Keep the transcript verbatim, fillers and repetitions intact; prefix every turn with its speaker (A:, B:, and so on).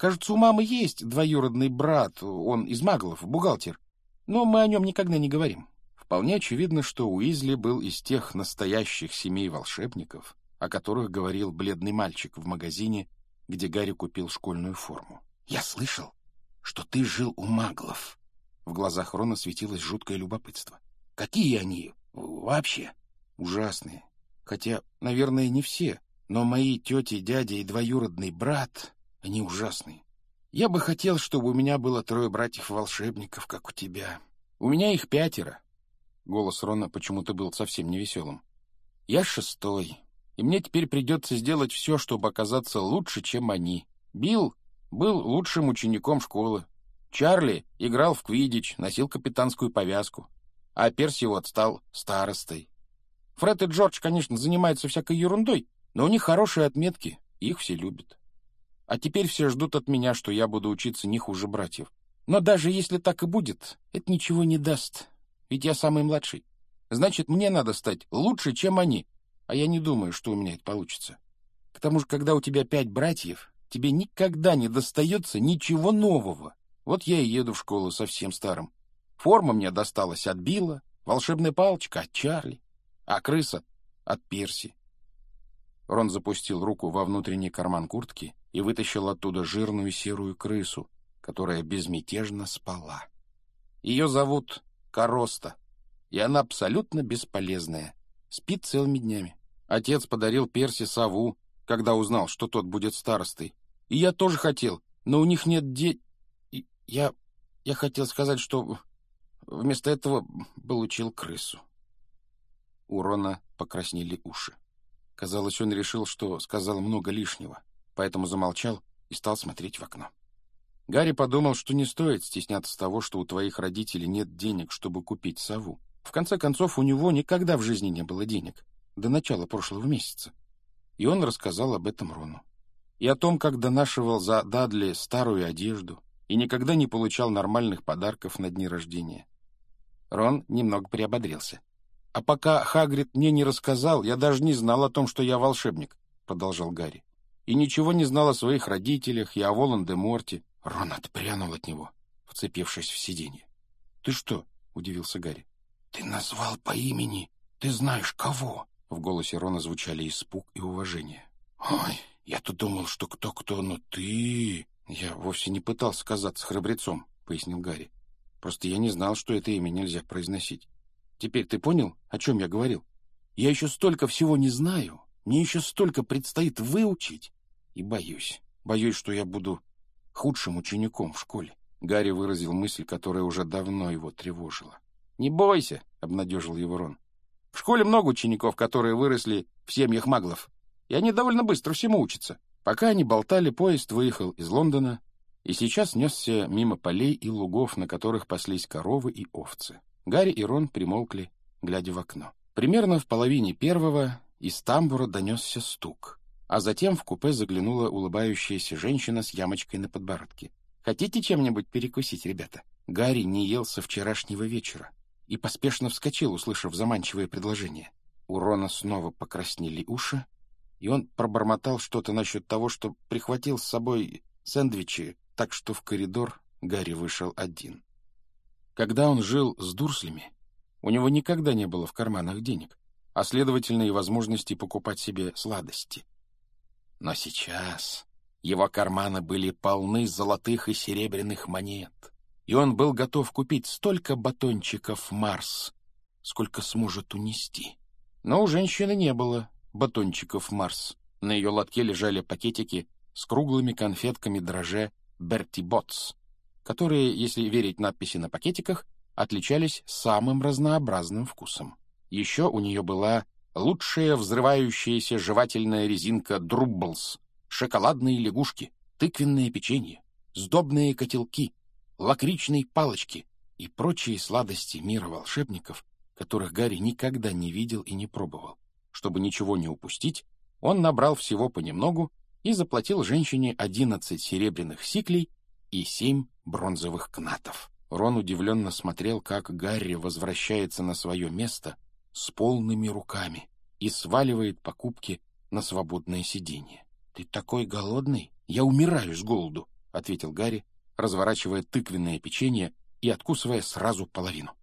A: Кажется, у мамы есть двоюродный брат, он из маглов, бухгалтер. Но мы о нем никогда не говорим. Вполне очевидно, что Уизли был из тех настоящих семей волшебников, о которых говорил бледный мальчик в магазине, где Гарри купил школьную форму. «Я слышал, что ты жил у маглов». В глазах Рона светилось жуткое любопытство. «Какие они вообще?» «Ужасные. Хотя, наверное, не все. Но мои тети, дядя и двоюродный брат, они ужасные. Я бы хотел, чтобы у меня было трое братьев-волшебников, как у тебя. У меня их пятеро». Голос Рона почему-то был совсем невеселым. «Я шестой, и мне теперь придется сделать все, чтобы оказаться лучше, чем они. Билл был лучшим учеником школы. Чарли играл в квиддич, носил капитанскую повязку. А Перси вот стал старостой. Фред и Джордж, конечно, занимаются всякой ерундой, но у них хорошие отметки, их все любят. А теперь все ждут от меня, что я буду учиться не хуже братьев. Но даже если так и будет, это ничего не даст. Ведь я самый младший. Значит, мне надо стать лучше, чем они. А я не думаю, что у меня это получится. К тому же, когда у тебя пять братьев, тебе никогда не достается ничего нового. Вот я и еду в школу совсем старым. Форма мне досталась от Билла, волшебная палочка от Чарли, а крыса от Перси. Рон запустил руку во внутренний карман куртки и вытащил оттуда жирную серую крысу, которая безмятежно спала. Ее зовут Короста, и она абсолютно бесполезная, спит целыми днями. Отец подарил Перси сову, когда узнал, что тот будет старостой. И я тоже хотел, но у них нет де... Я... я хотел сказать, что вместо этого получил крысу. У Рона покраснели уши. Казалось, он решил, что сказал много лишнего, поэтому замолчал и стал смотреть в окно. Гарри подумал, что не стоит стесняться того, что у твоих родителей нет денег, чтобы купить сову. В конце концов, у него никогда в жизни не было денег, до начала прошлого месяца. И он рассказал об этом Рону. И о том, как донашивал за Дадли старую одежду и никогда не получал нормальных подарков на дни рождения. Рон немного приободрился. «А пока Хагрид мне не рассказал, я даже не знал о том, что я волшебник», — продолжал Гарри. «И ничего не знал о своих родителях и о Волан-де-Морте». Рон отпрянул от него, вцепившись в сиденье. «Ты что?» — удивился Гарри. «Ты назвал по имени. Ты знаешь кого?» В голосе Рона звучали испуг и уважение. «Ой, я тут думал, что кто-кто, но ты...» «Я вовсе не пытался казаться храбрецом», — пояснил Гарри. «Просто я не знал, что это имя нельзя произносить. Теперь ты понял, о чем я говорил? Я еще столько всего не знаю, мне еще столько предстоит выучить. И боюсь, боюсь, что я буду худшим учеником в школе». Гарри выразил мысль, которая уже давно его тревожила. «Не бойся», — обнадежил его Рон. «В школе много учеников, которые выросли в семьях маглов, и они довольно быстро всему учатся». Пока они болтали, поезд выехал из Лондона и сейчас несся мимо полей и лугов, на которых паслись коровы и овцы. Гарри и Рон примолкли, глядя в окно. Примерно в половине первого из тамбура донесся стук, а затем в купе заглянула улыбающаяся женщина с ямочкой на подбородке. «Хотите чем-нибудь перекусить, ребята?» Гарри не ел со вчерашнего вечера и поспешно вскочил, услышав заманчивое предложение. У Рона снова покраснели уши, и он пробормотал что-то насчет того, что прихватил с собой сэндвичи, так что в коридор Гарри вышел один. Когда он жил с Дурслями, у него никогда не было в карманах денег, а, следовательно, и возможности покупать себе сладости. Но сейчас его карманы были полны золотых и серебряных монет, и он был готов купить столько батончиков Марс, сколько сможет унести. Но у женщины не было батончиков Марс. На ее лотке лежали пакетики с круглыми конфетками дрожже Берти Ботс, которые, если верить надписи на пакетиках, отличались самым разнообразным вкусом. Еще у нее была лучшая взрывающаяся жевательная резинка Друбблс, шоколадные лягушки, тыквенное печенье, сдобные котелки, лакричные палочки и прочие сладости мира волшебников, которых Гарри никогда не видел и не пробовал. Чтобы ничего не упустить, он набрал всего понемногу и заплатил женщине одиннадцать серебряных сиклей и семь бронзовых кнатов. Рон удивленно смотрел, как Гарри возвращается на свое место с полными руками и сваливает покупки на свободное сиденье. «Ты такой голодный? Я умираю с голоду!» — ответил Гарри, разворачивая тыквенное печенье и откусывая сразу половину.